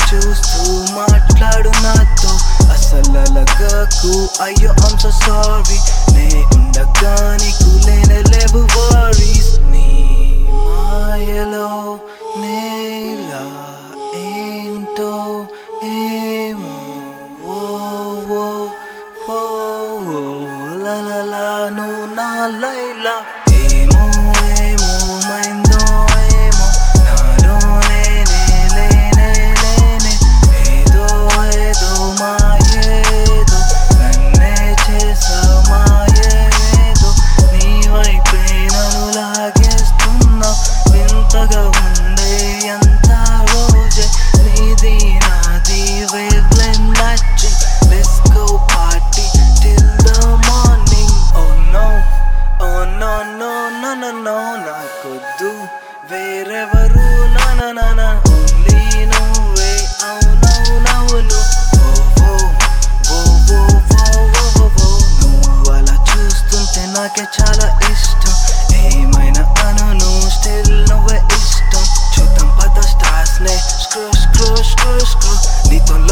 చూస్తూ మాట్లాడు నాతో అసలగకు అయ్యో I'm so sorry నే ఉండగా నీకు లేవు worries నీ మాయలో నేలా ఏంటో ఏమో ఓ ఓ ఓ ఓ లా లా లా నువ్వు నా లైలా ఏమో ఏమో మైందో ఏమో నాలోనే లేనే ఏదో ఏదో మాయేదో నన్నే చేసా మాయేదో నీ వైపే నన్ను లాగేస్తున్నా వింతగా ఉండే ఎంత రోజే నీది నాది wavelength matching let's go party till the morning oh no no no నాకొద్దు వేరెవరు నా ఓన్లీ నువ్వే అవునవునవును నువ్వు అలా చూస్తుంటే నాకే చాలా ఇష్టం ఏమైనా అను స్టిల్ నువ్వే ఇష్టం చూద్దాం పద స్టార్స్ నే స్క్రూ నీతో